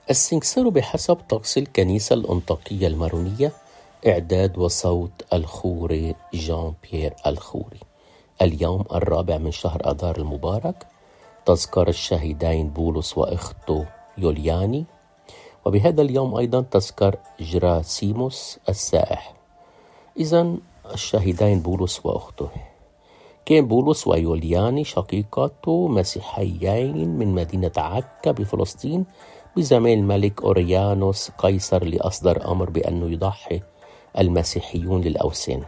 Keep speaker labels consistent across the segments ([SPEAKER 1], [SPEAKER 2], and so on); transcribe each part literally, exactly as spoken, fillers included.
[SPEAKER 1] السنكسار بحسب طقس الكنيسة الأنطاكية المارونية، إعداد وصوت الخوري جان بيير الخوري. اليوم الرابع من شهر أذار المبارك، تذكار الشهيدين بولس وأخته يولياني، وبهذا اليوم أيضا تذكر جراسيموس السائح. إذن الشهيدين بولس وأخته، كان بولس ويولياني شقيقته مسيحيين من مدينة عكا بفلسطين بزمان الملك أوريانوس قيصر، اللي أصدر أمر بأنه يضحي المسيحيون للأوثان.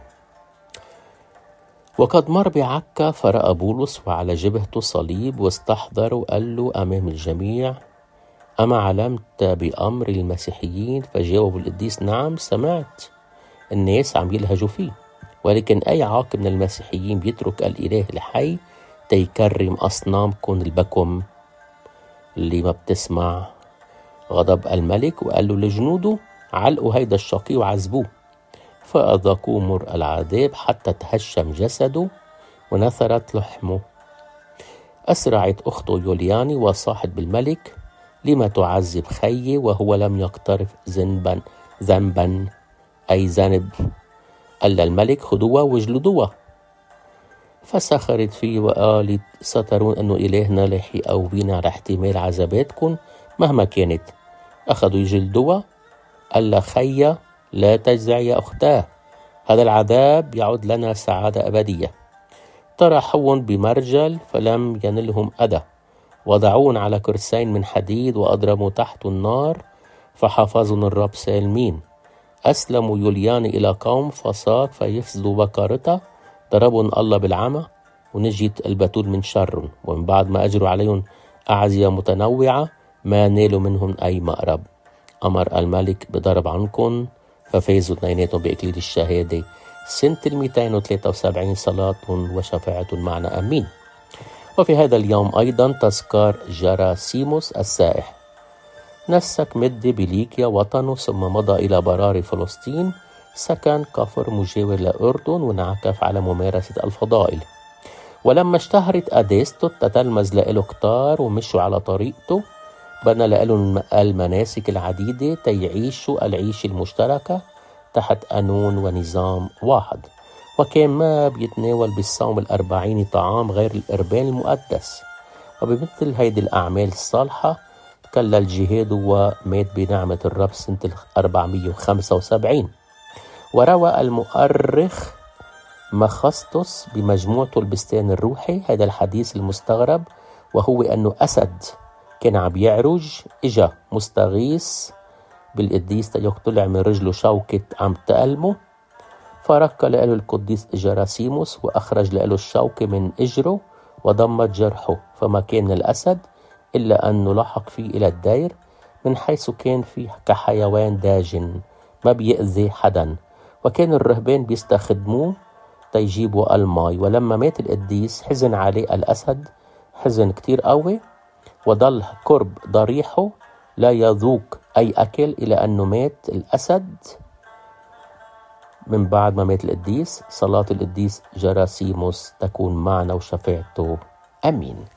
[SPEAKER 1] وقد مر بعكا فرأى بولس وعلى جبهته صليب، واستحضر وقال له أمام الجميع: أما علمت بأمر المسيحيين؟ فجاوب القديس: نعم سمعت، الناس عم يلهجوا فيه، ولكن أي عاقل من المسيحيين بيترك الإله الحي تيكرم أصنامكم البكم اللي ما بتسمع غضب الملك. وقال له لجنوده: علقوا هيدا الشقي وعذبوه. فأذاقوه مر العذاب حتى تهشم جسده ونثرت لحمه. أسرعت أخته يولياني وصاحت بالملك: لما تعذب خيي وهو لم يقترف ذنبا ذنبا أي ذنب؟ قال الملك: خدوها واجلدوها. فسخرت فيه وقالت: سترون أنه إلهنا رح يقوينا على احتمال عذاباتكم مهما كانت. أخذوا يجلدوها. قال خيا: لا تجزعي يا أختاه، هذا العذاب يعود لنا سعادة أبدية. طرحوهم بمرجل فلم ينلهم أذى، وضعون على كرسين من حديد وأضرموا تحت النار، فحفظهم الرب سالمين. أسلموا يولياني إلى قوم فصار فيفسدوا بكارتها، ضربهم الله بالعمى ونجيت البتول من شرهم. ومن بعد ما أجروا عليهم أعزية متنوعة ما نالوا منهم أي مقرب. أمر الملك بضرب عنكم، ففازوا اثنيناتهم بإكليل الشهادة سنة المئتين وثلاثة وسبعين صلاة وشفاعة معنا أمين. وفي هذا اليوم أيضا تذكار جراسيموس السائح. نسك مد بليكيا وطنه، ثم مضى إلى براري فلسطين، سكن كفر مجاور لأردن، وانعكف على ممارسة الفضائل. ولما اشتهرت أديستو تتلمذ لإله كتار ومشوا على طريقته، بنى لإله المناسك العديدة تيعيشوا العيشة المشتركة تحت قانون ونظام واحد. وكان ما بيتناول بالصوم الأربعين طعام غير القربان المقدس. وبمثل هيدي الأعمال الصالحة تكلل جهاده ومات بنعمة الرب سنة أربعمئة وخمسة وسبعين. وروى المؤرخ مخسطس بمجموعته البستان الروحي هذا الحديث المستغرب، وهو أنه أسد كان عم يعرج، إجا مستغيث بالقديس تيقتلع من رجله شوكة عم تألمه، فرك له القديس جراسيموس وأخرج له الشوكة من إجره وضمت جرحه، فما كان من الأسد إلا أنه لحق فيه إلى الدير، من حيث كان فيه كحيوان داجن ما بيأذي حدا. وكان الرهبان بيستخدموه تيجيبوا الماء. ولما مات القديس حزن عليه الأسد حزن كتير قوي، وضل قرب ضريحه لا يذوق أي أكل إلى أنه مات الأسد. من بعد ما مات القديس، صلاة القديس جراسيموس تكون معنا وشفاعته. أمين.